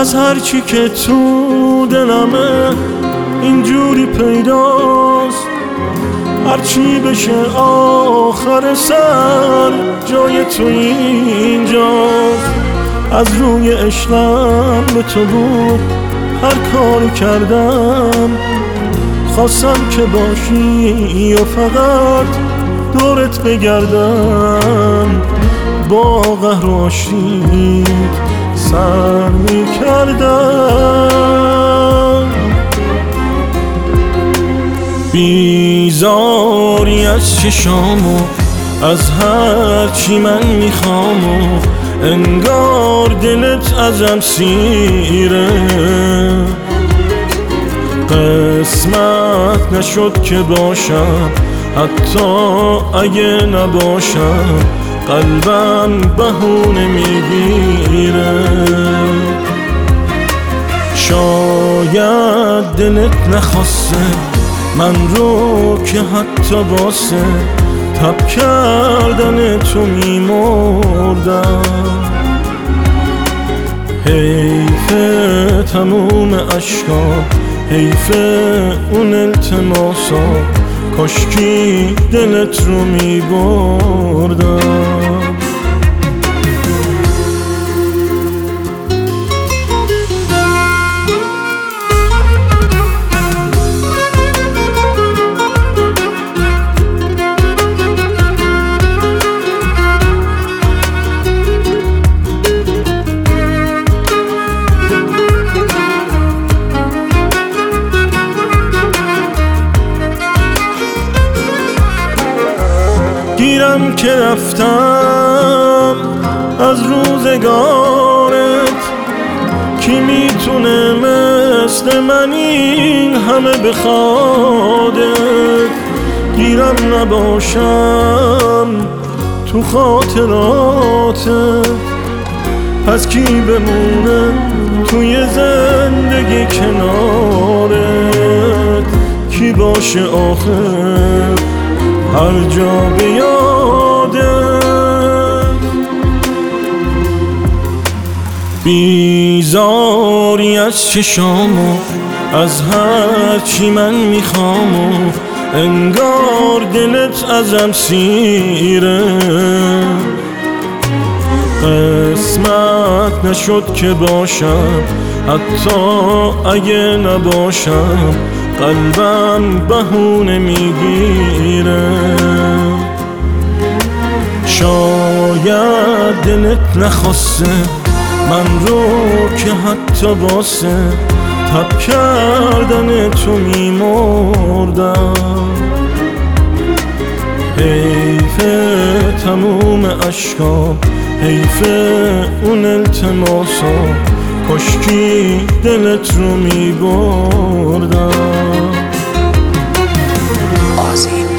از هرچی که تو دلمه اینجوری پیداست، هرچی بشه آخر سر جای تو اینجاست. از روی عشقم به تو بود هر کاری کردم، خواستم که باشی و فقط دورت بگردم. با قهر و آشتی سر میکردم. بیزاری از چشامو از هر چی من میخوام و انگار دلت ازم سیره. قسمت نشد که باشم حتی اگه نباشم، قلبم بهونه میگیره. شاید دلت نخواسته من رو که حتی واسه تب کردن تو میمردم. حیف تموم عشقام، حیف اون التماسا، کاشکی دلت رو میبردم. گیرم که رفتم از روزگارت، کی میتونه مثل من این همه بخوادت. گیرم نباشم تو خاطراتت، پس کی بمونه توی زندگی کنارت. کی باشه آخر هر جا بیادت. بیزاری از چشامو از هر چی من میخوام و انگار دلت ازم سیره. قسمت نشد که باشم حتی اگه نباشم، قلبم بهونه میگیره. شاید دلت نخواسته من رو که حتی واسه تب کردن تو میمردم. حیف تموم عشقام، حیف اون التماسا، کاشکی دلت رو میبردم.